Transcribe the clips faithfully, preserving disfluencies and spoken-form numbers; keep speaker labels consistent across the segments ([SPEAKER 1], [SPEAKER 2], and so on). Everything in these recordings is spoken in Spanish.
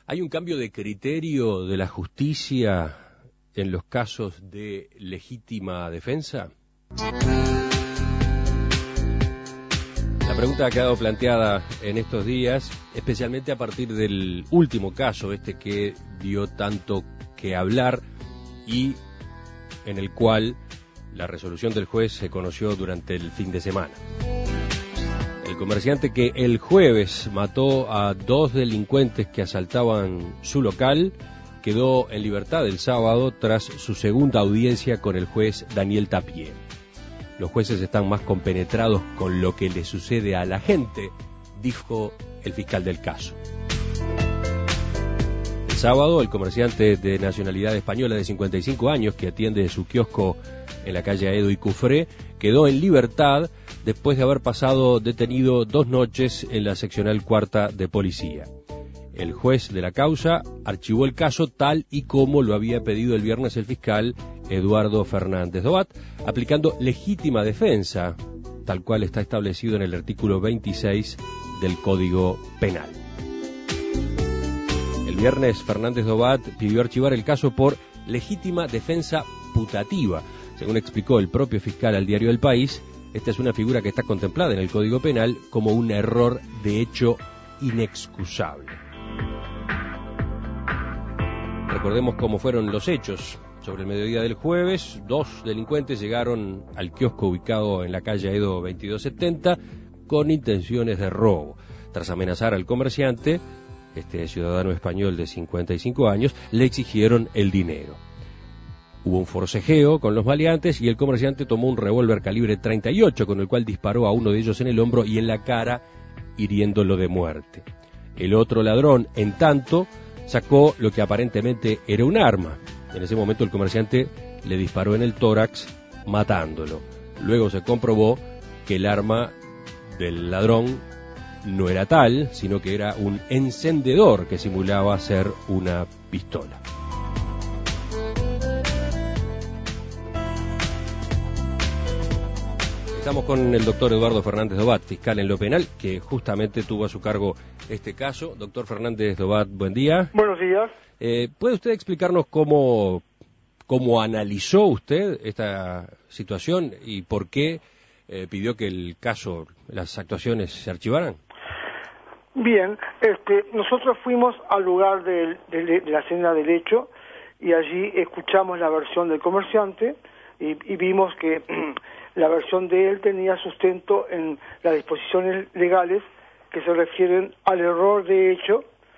[SPEAKER 1] ¿Hay un cambio de criterio de la justicia en los casos de legítima defensa? La pregunta ha quedado planteada en estos días, especialmente a partir del último caso, este que dio tanto que hablar y en el cual la resolución del juez se conoció durante el fin de semana. El comerciante que el jueves mató a dos delincuentes que asaltaban su local quedó en libertad el sábado tras su segunda audiencia con el juez Daniel Tapié. Los jueces están más compenetrados con lo que le sucede a la gente, dijo el fiscal del caso. El sábado, el comerciante de nacionalidad española de cincuenta y cinco años, que atiende su kiosco en la calle Aedo y Cufré, quedó en libertad después de haber pasado detenido dos noches en la seccional cuarta de policía. El juez de la causa archivó el caso tal y como lo había pedido el viernes el fiscal Eduardo Fernández Dobat, aplicando legítima defensa, tal cual está establecido en el artículo veintiséis del Código Penal. El viernes Fernández Dobat pidió archivar el caso por legítima defensa putativa. Según explicó el propio fiscal al diario El País, esta es una figura que está contemplada en el Código Penal como un error de hecho inexcusable. Recordemos cómo fueron los hechos. Sobre el mediodía del jueves, dos delincuentes llegaron al kiosco ubicado en la calle Aedo veintidós setenta con intenciones de robo. Tras amenazar al comerciante, este ciudadano español de cincuenta y cinco años, le exigieron el dinero. Hubo un forcejeo con los maleantes y el comerciante tomó un revólver calibre treinta y ocho con el cual disparó a uno de ellos en el hombro y en la cara, hiriéndolo de muerte. El otro ladrón, en tanto, sacó lo que aparentemente era un arma. En ese momento el comerciante le disparó en el tórax, matándolo. Luego se comprobó que el arma del ladrón no era tal, sino que era un encendedor que simulaba ser una pistola. Estamos con el doctor Eduardo Fernández Dobat, fiscal en lo penal, que justamente tuvo a su cargo este caso. Doctor Fernández Dobat, buen día.
[SPEAKER 2] Buenos días.
[SPEAKER 1] Eh, ¿Puede usted explicarnos cómo, cómo analizó usted esta situación y por qué eh, pidió que el caso, las actuaciones se archivaran?
[SPEAKER 2] Bien, este, nosotros fuimos al lugar de, de, de la escena del hecho y allí escuchamos la versión del comerciante y, y vimos que la versión de él tenía sustento en las disposiciones legales que se refieren al error de hecho.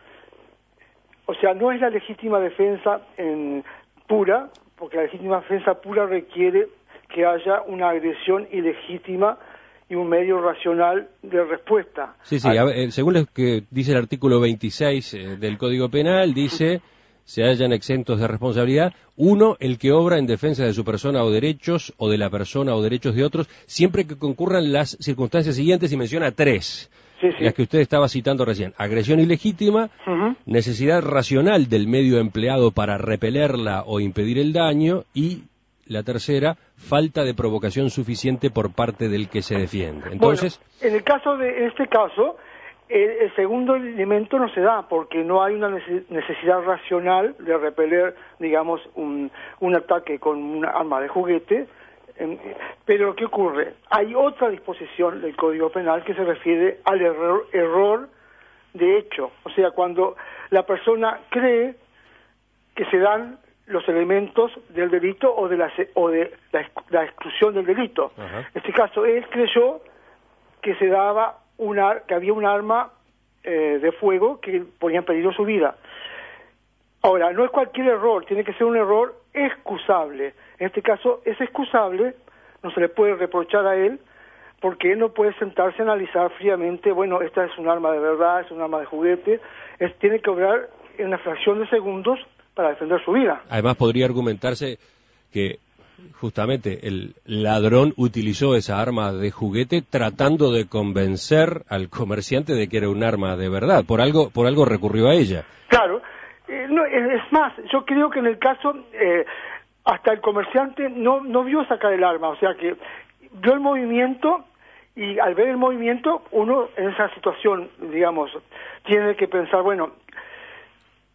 [SPEAKER 2] O sea, no es la legítima defensa en pura, porque la legítima defensa pura requiere que haya una agresión ilegítima y un medio racional de respuesta.
[SPEAKER 1] Sí, sí, a ver, según lo que dice el artículo veintiséis eh, del Código Penal, dice: se hallan exentos de responsabilidad, uno, el que obra en defensa de su persona o derechos, o de la persona o derechos de otros, siempre que concurran las circunstancias siguientes, y menciona tres. Sí, sí. Las que usted estaba citando recién: agresión ilegítima, uh-huh. necesidad racional del medio empleado para repelerla o impedir el daño, y la tercera, falta de provocación suficiente por parte del que se defiende. Entonces,
[SPEAKER 2] bueno, en el caso de en este caso, el, el segundo elemento no se da porque no hay una necesidad racional de repeler, digamos, un, un ataque con una arma de juguete. Pero ¿qué ocurre? Hay otra disposición del Código Penal que se refiere al error, error de hecho. O sea, cuando la persona cree que se dan los elementos del delito o de la, o de la, la exclusión del delito. Uh-huh. En este caso, él creyó que se daba una, que había un arma eh, de fuego que ponía en peligro su vida. Ahora, no es cualquier error, tiene que ser un error excusable. En este caso, es excusable, no se le puede reprochar a él, porque él no puede sentarse a analizar fríamente, bueno, esta es un arma de verdad, es un arma de juguete, es, tiene que obrar en una fracción de segundos para defender su vida.
[SPEAKER 1] Además, podría argumentarse que justamente el ladrón utilizó esa arma de juguete tratando de convencer al comerciante de que era un arma de verdad, por algo, por algo recurrió a ella.
[SPEAKER 2] Claro. Eh, no, es más, yo creo que en el caso, eh, hasta el comerciante no, no vio sacar el arma, o sea que vio el movimiento y al ver el movimiento, uno en esa situación, digamos, tiene que pensar, bueno,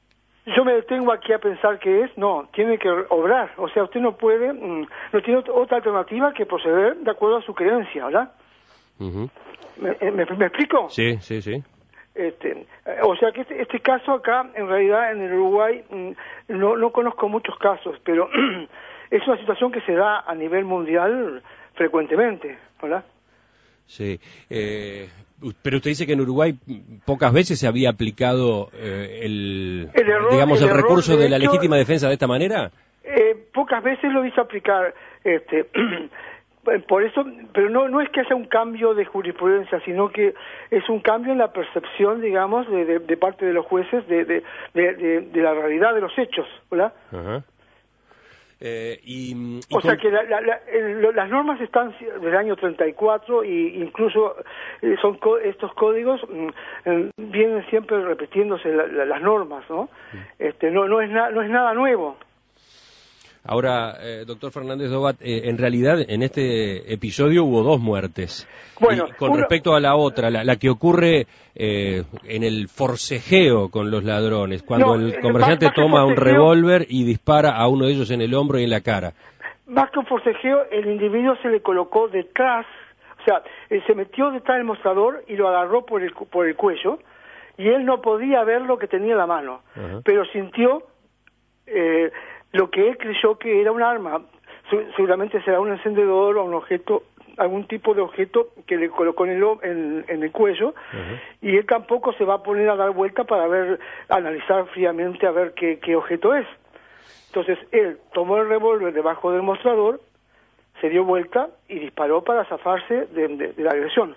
[SPEAKER 2] yo me detengo aquí a pensar que es, no, tiene que obrar, o sea, usted no puede, mm, no tiene otra alternativa que proceder de acuerdo a su creencia, ¿verdad?
[SPEAKER 1] Uh-huh.
[SPEAKER 2] ¿Me, me, ¿Me explico?
[SPEAKER 1] Sí, sí, sí.
[SPEAKER 2] Este, o sea que este, este caso acá, en realidad en el Uruguay, mm, no, no conozco muchos casos, pero es una situación que se da a nivel mundial frecuentemente, ¿verdad?
[SPEAKER 1] Sí, eh, pero usted dice que en Uruguay pocas veces se había aplicado eh, el,
[SPEAKER 2] el error,
[SPEAKER 1] digamos,
[SPEAKER 2] el,
[SPEAKER 1] el recurso de, de la
[SPEAKER 2] hecho,
[SPEAKER 1] legítima defensa de esta manera.
[SPEAKER 2] Eh, pocas veces lo hizo aplicar, este, por eso, pero no no es que haya un cambio de jurisprudencia, sino que es un cambio en la percepción, digamos, de, de, de parte de los jueces de, de, de, de, de la realidad de los hechos, ¿verdad?
[SPEAKER 1] Ajá. Eh, y, y
[SPEAKER 2] o
[SPEAKER 1] con...
[SPEAKER 2] sea que la, la, la, el, las normas están del año treinta y cuatro y incluso eh, son co estos códigos mm, vienen siempre repitiéndose la, la, las normas, ¿no? Este, no no es na no es nada nuevo.
[SPEAKER 1] Ahora, eh, doctor Fernández Dobat, eh, en realidad en este episodio hubo dos muertes.
[SPEAKER 2] Bueno,
[SPEAKER 1] y con
[SPEAKER 2] uno...
[SPEAKER 1] respecto a la otra, la, la que ocurre eh, en el forcejeo con los ladrones, cuando
[SPEAKER 2] no,
[SPEAKER 1] el comerciante
[SPEAKER 2] más, más
[SPEAKER 1] toma un
[SPEAKER 2] forcejeo...
[SPEAKER 1] revólver y dispara a uno de ellos en el hombro y en la cara.
[SPEAKER 2] Más que un forcejeo, el individuo se le colocó detrás, o sea, él se metió detrás del mostrador y lo agarró por el, por el cuello, y él no podía ver lo que tenía en la mano, uh-huh. pero sintió eh, lo que él creyó que era un arma. Seguramente será un encendedor o un objeto, algún tipo de objeto que le colocó en el, en, en el cuello, uh-huh. y él tampoco se va a poner a dar vuelta para ver, analizar fríamente a ver qué, qué objeto es. Entonces él tomó el revólver debajo del mostrador, se dio vuelta y disparó para zafarse de, de, de la agresión.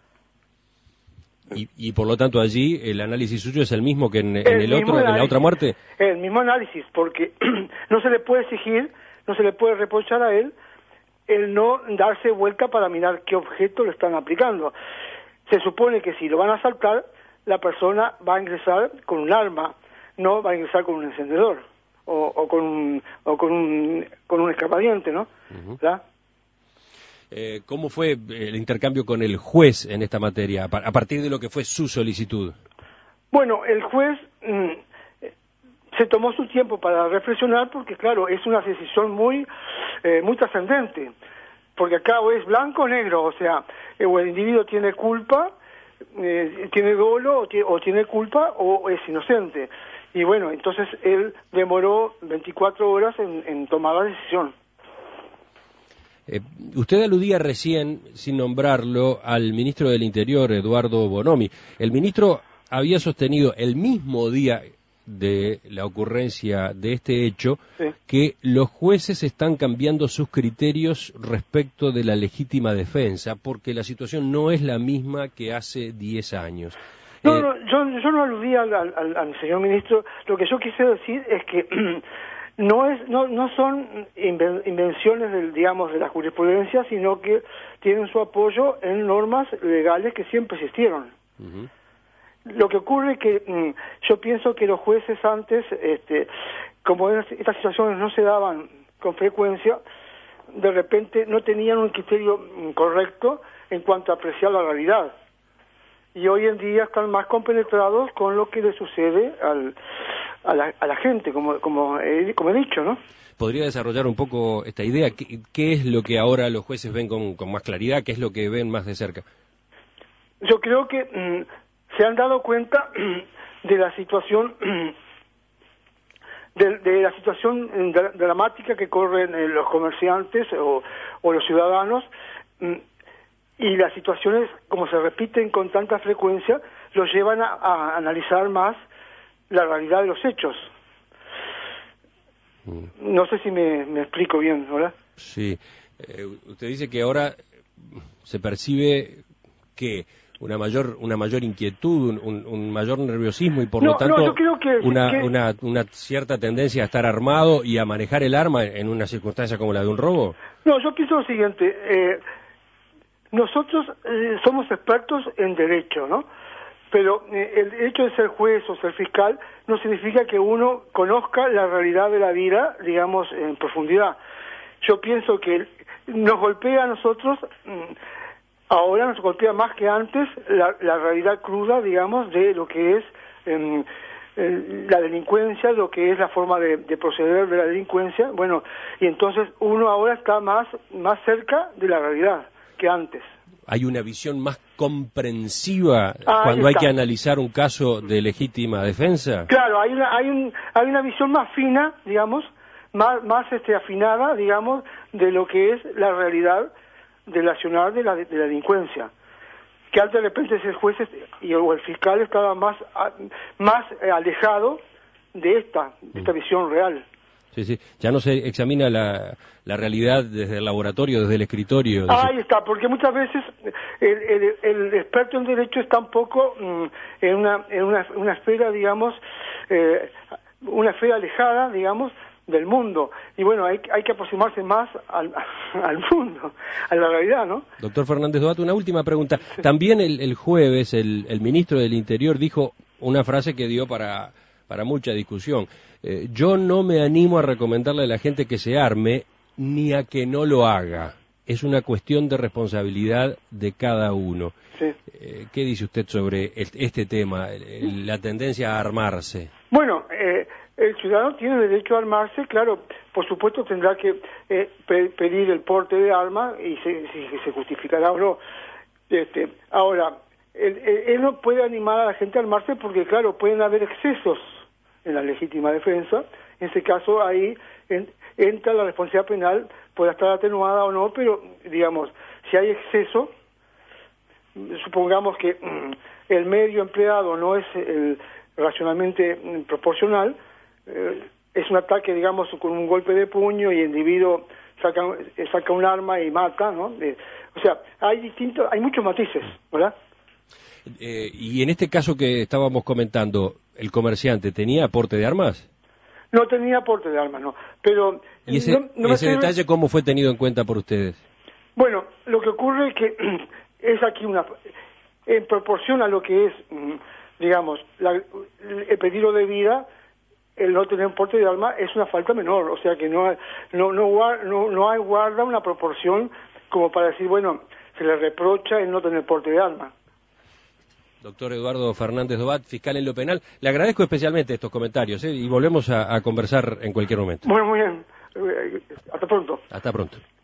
[SPEAKER 1] Y, y por lo tanto allí el análisis suyo es el mismo que en el, en el otro, análisis, en la otra muerte.
[SPEAKER 2] El mismo análisis, porque no se le puede exigir, no se le puede reprochar a él el no darse vuelta para mirar qué objeto le están aplicando. Se supone que si lo van a asaltar, la persona va a ingresar con un arma, no va a ingresar con un encendedor o, o con un, o con un, con un escapadiente, ¿no? Uh-huh. ¿Verdad?
[SPEAKER 1] Eh, ¿Cómo fue el intercambio con el juez en esta materia, a partir de lo que fue su solicitud?
[SPEAKER 2] Bueno, el juez mmm, se tomó su tiempo para reflexionar porque, claro, es una decisión muy eh, muy trascendente, porque acá o es blanco o negro, o sea, eh, o el individuo tiene culpa, eh, tiene dolo, o tiene, o tiene culpa, o es inocente. Y bueno, entonces él demoró veinticuatro horas en, en tomar la decisión.
[SPEAKER 1] Eh, usted aludía recién, sin nombrarlo, al ministro del Interior, Eduardo Bonomi. El ministro había sostenido el mismo día de la ocurrencia de este hecho, sí, que los jueces están cambiando sus criterios respecto de la legítima defensa, porque la situación no es la misma que hace diez años.
[SPEAKER 2] No,
[SPEAKER 1] eh,
[SPEAKER 2] no, yo, yo no aludía al, al, al señor ministro. Lo que yo quise decir es que no es no no son invenciones del, digamos, de la jurisprudencia, sino que tienen su apoyo en normas legales que siempre existieron. Uh-huh. Lo que ocurre es que mmm, yo pienso que los jueces antes, este, como estas situaciones no se daban con frecuencia, de repente no tenían un criterio mmm, correcto en cuanto a apreciar la realidad. Y hoy en día están más compenetrados con lo que le sucede al, a, la, a la gente, como, como, he, como he dicho, ¿no?
[SPEAKER 1] ¿Podría desarrollar un poco esta idea? ¿Qué, qué es lo que ahora los jueces ven con, con más claridad? ¿Qué es lo que ven más de cerca?
[SPEAKER 2] Yo creo que mmm, se han dado cuenta de la situación de, de la situación dramática que corren los comerciantes o, o los ciudadanos, y las situaciones, como se repiten con tanta frecuencia, los llevan a, a analizar más la realidad de los hechos. No sé si me, me explico bien, ¿verdad?
[SPEAKER 1] Sí. Eh, usted dice que ahora se percibe que una mayor una mayor inquietud, un, un mayor nerviosismo y por
[SPEAKER 2] no,
[SPEAKER 1] lo tanto
[SPEAKER 2] no, yo creo que,
[SPEAKER 1] una,
[SPEAKER 2] que...
[SPEAKER 1] una una cierta tendencia a estar armado y a manejar el arma en una circunstancia como la de un robo.
[SPEAKER 2] No, yo pienso lo siguiente. Eh, nosotros eh, somos expertos en derecho, ¿no? Pero eh, el hecho de ser juez o ser fiscal no significa que uno conozca la realidad de la vida, digamos, en profundidad. Yo pienso que nos golpea a nosotros, mmm, ahora nos golpea más que antes la, la realidad cruda, digamos, de lo que es eh, eh, la delincuencia, lo que es la forma de, de proceder de la delincuencia, bueno, y entonces uno ahora está más, más cerca de la realidad que antes.
[SPEAKER 1] Hay una visión más comprensiva
[SPEAKER 2] ah,
[SPEAKER 1] cuando hay que analizar un caso de legítima defensa.
[SPEAKER 2] Claro, hay una, hay un, hay una visión más fina, digamos, más, más este, afinada, digamos, de lo que es la realidad del accionar de la, de la delincuencia. Que antes de repente ese juez y, o el fiscal estaba más, a, más alejado de esta, de esta visión real.
[SPEAKER 1] Sí, sí. Ya no se examina la, la realidad desde el laboratorio, desde el escritorio. Desde...
[SPEAKER 2] Ah, ahí está, porque muchas veces el, el, el experto en derecho está un poco mm, en, una, en una, una esfera, digamos, eh, una esfera alejada, digamos, del mundo. Y bueno, hay, hay que aproximarse más al, al mundo, a la realidad, ¿no?
[SPEAKER 1] Doctor Fernández Dobat, una última pregunta. También el, el jueves el, el ministro del Interior dijo una frase que dio para, para mucha discusión. Eh, yo no me animo a recomendarle a la gente que se arme ni a que no lo haga. Es una cuestión de responsabilidad de cada uno.
[SPEAKER 2] Sí.
[SPEAKER 1] Eh, ¿Qué dice usted sobre el, este tema, el, la tendencia a armarse?
[SPEAKER 2] Bueno, eh, el ciudadano tiene derecho a armarse, claro, por supuesto tendrá que eh, pe pedir el porte de arma y se, si se justificará o no. Este, ahora, él, él no puede animar a la gente a armarse porque, claro, pueden haber excesos en la legítima defensa. En ese caso, ahí en, entra la responsabilidad penal, puede estar atenuada o no, pero, digamos, si hay exceso, supongamos que mm, el medio empleado no es el racionalmente mm, proporcional, eh, es un ataque, digamos, con un golpe de puño y el individuo saca, saca un arma y mata, ¿no? Eh, o sea, hay distintos, hay muchos matices, ¿verdad?
[SPEAKER 1] Eh, y en este caso que estábamos comentando, ¿el comerciante tenía aporte de armas?
[SPEAKER 2] No tenía aporte de armas, no. Pero
[SPEAKER 1] ¿Y ese,
[SPEAKER 2] no, no
[SPEAKER 1] ese
[SPEAKER 2] me
[SPEAKER 1] detalle cómo fue tenido en cuenta por ustedes?
[SPEAKER 2] Bueno, lo que ocurre es que es aquí una... En proporción a lo que es, digamos, la, el peligro de vida, el no tener porte de arma es una falta menor. O sea que no, no, no, no, no hay guarda una proporción como para decir, bueno, se le reprocha el no tener porte de arma.
[SPEAKER 1] Doctor Eduardo Fernández Dobat, fiscal en lo penal, le agradezco especialmente estos comentarios, ¿eh? Y volvemos a, a conversar en cualquier momento.
[SPEAKER 2] Bueno, muy bien. Hasta pronto.
[SPEAKER 1] Hasta pronto.